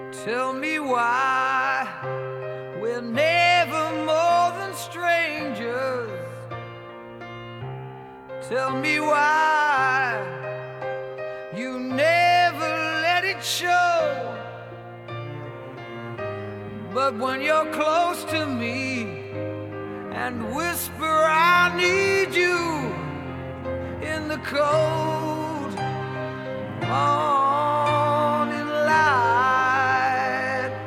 Tell me why we're never more than strangers. Tell me why you never let it show. But when you're close to me and whisper I need you in the cold morning light,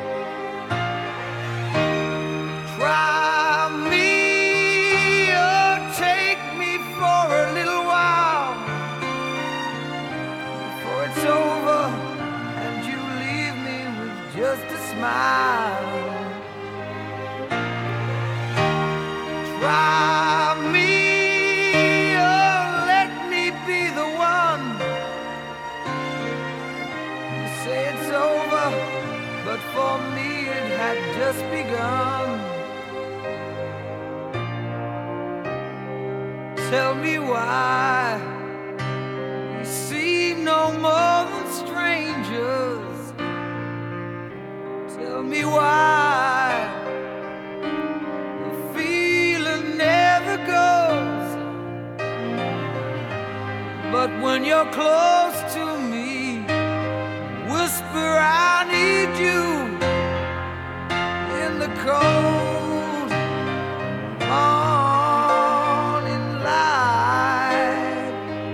try me or take me for a little while before it's over and you leave me with just a smile. Try me or let me be the one. You say it's over, but for me it had just begun. Tell me why we seem no more than strangers. Tell me why the feeling never goes. But when you're close to me, whisper I need you in the cold morning light.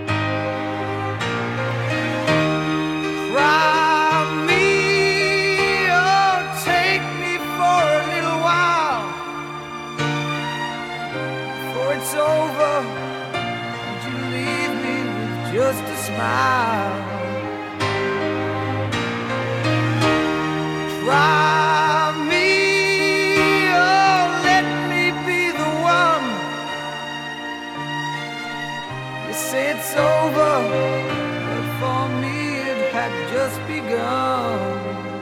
Try me or take me for a little while before it's over and you leave me with just a smile. Try me or let me be the one. You say it's over, but for me it had just begun.